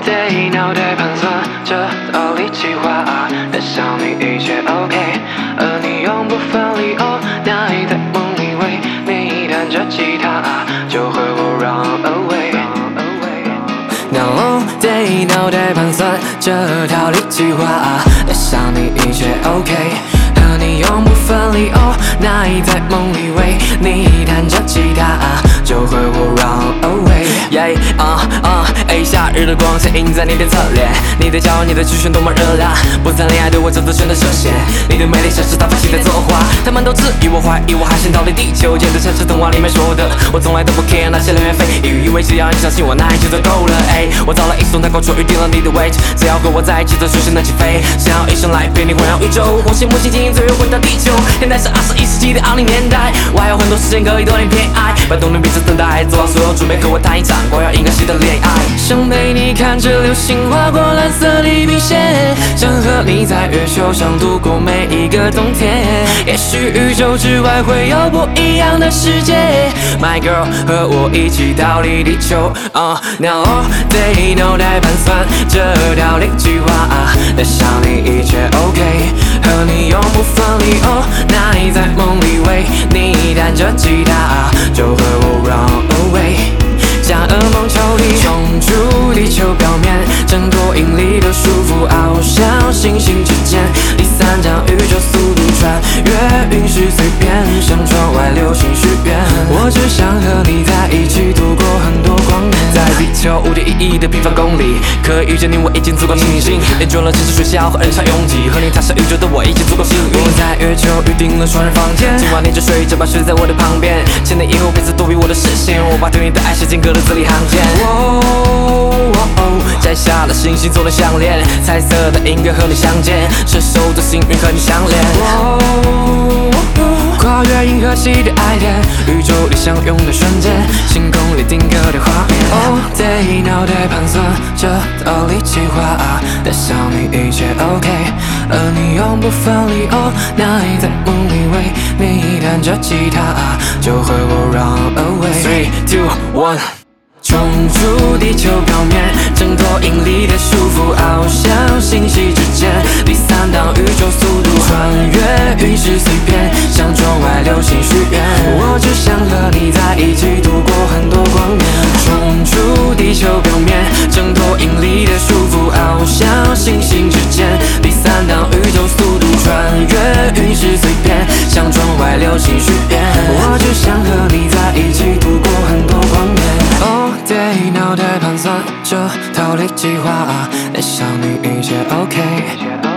day， 脑袋盘算着道理计划，但想你一切 OK， 而你永不分离哦，那你在梦里为你弹着吉他，就和我 run away。Now all day， 脑袋盘算着道理计划，但想你一切 OK， 和你永不分离哦，那你在梦里为你弹着吉他，就和我 run away。Yeah， 夏日的光线映在你的侧脸，你的骄傲，你的曲线多么热辣，不谈恋爱对我这都全都涉险。你的美丽像是大飞机在作画，他们都质疑我，怀疑我，还想逃离地球，简直像是童话里面说的。我从来都不 care 那些流言蜚语，以为只要你相信我，那就足够了。我造了一艘太空船，预定了你的位置，只要和我在一起，这瞬间能起飞。想要一生来陪你环绕宇宙，火星、木星、金星，最后回到地球。现在是21世纪的20年代，我还有很多时间可以多点偏爱，把动力彼此等待，做好所有准备，和我谈一场光耀银河系的恋爱。想陪你看着流星划过蓝色地平线，想和你在月球上度过每一个冬天。也许宇宙之外会有不一样的世界 ，My girl， 和我一起逃离地球。Now all day， 脑袋盘算着道理计划，但想你一切 OK， 和你永不分离哦，那你在梦里为你弹着吉他，就和我 run away。将噩梦抽离，冲出地球表面，挣脱引力的束缚，翱翔星星之间。第三张宇宙速度穿越陨石碎片，向窗外流星许愿。我只想和你在一起度过很多光年，在地球无点意义的平方公里，可以遇见你我已经足够庆幸。厌倦了城市学校和人潮拥挤，和你踏上宇宙的我已经足够幸运。我在月球预定了双人房间，今晚你就睡着吧，睡在我的旁边。千年以后彼此躲避我的视线，我把对你的爱写进歌的字里行间。摘下了星星做的项链，彩色的音乐和你相见，射手座幸运和你相连。跨越银河系的爱恋，宇宙里相拥的瞬间，星空里定格的画面。All day， 脑袋盘算着道理计划，但想你一切 OK， 而你永不分离哦，那你在梦里为你弹着吉他，就和我 run away。3、2、1。冲出地球表面，挣脱引力的束缚，翱翔星系之间。第三档宇宙速度，穿越陨石碎片，向窗外流星许愿。我只想和你在一起度过很多光年。冲出地球表面，挣脱引力的束缚，翱翔星星之间。第三档宇宙速度，穿越陨石碎片，向窗外流星许愿。我只想和你在一起度过很多光年。对，脑袋盘算着逃离计划，但想你一切 OK。